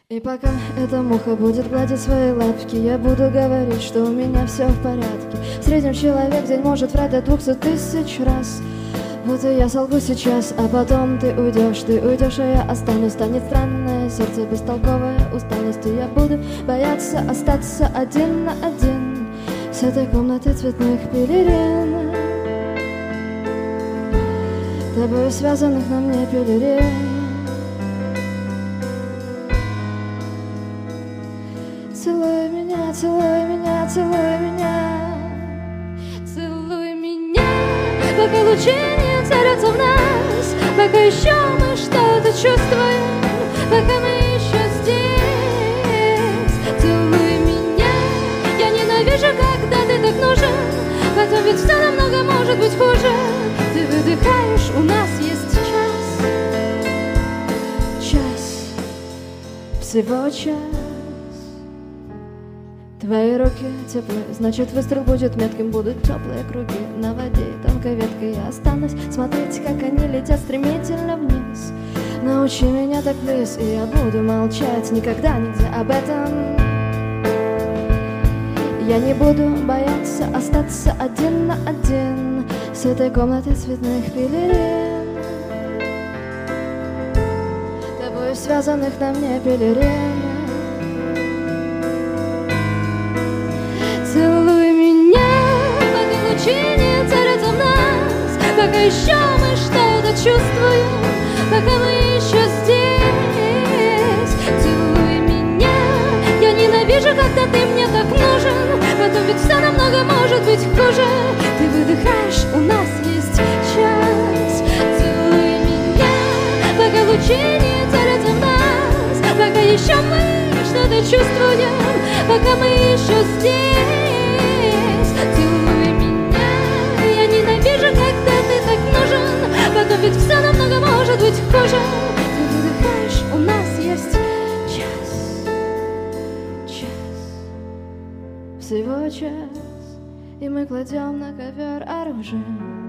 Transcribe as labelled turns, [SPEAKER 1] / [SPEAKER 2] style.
[SPEAKER 1] И пока эта муха будет гладить свои лапки, я буду говорить, что у меня все в порядке. В среднем человек в день может врать до 200 тысяч раз. Вот и я солгу сейчас, а потом ты уйдешь, а я останусь. Станет странное сердце, бестолковая усталость, и я буду бояться остаться один на один с этой комнатой цветных пелерин, тобою связанных на мне пелерин. Целуй меня, целуй меня, целуй меня, целуй меня, пока лучи не царятся в нас, пока еще мы что-то чувствуем, пока мы еще здесь. Целуй меня, я ненавижу, когда ты так нужен, потом ведь все намного может быть хуже. Ты выдыхаешь, у нас есть час, всего час. Твои руки теплые, значит выстрел будет метким, будут теплые круги на воде и тонкой веткой. Я останусь смотреть, как они летят стремительно вниз. Научи меня так, плиз, и я буду молчать никогда, нигде об этом. Я не буду бояться остаться один на один с этой комнатой цветных пелерин, тобой связанных на мне пелерин. Целуй меня, пока лучи не царятся в нас, пока еще мы что-то чувствуем, пока мы еще здесь. Целуй меня, я ненавижу, когда ты мне так нужен, потом ведь все намного может быть хуже. Ты выдыхаешь, у нас есть час. Целуй меня, пока лучи не царятся в нас, пока еще мы что-то чувствуем, пока мы еще здесь. Целуй меня, я ненавижу, когда ты так нужен, потом ведь все намного может быть хуже. Ты выдыхаешь, у нас есть час, всего час, и мы кладем на ковер оружие.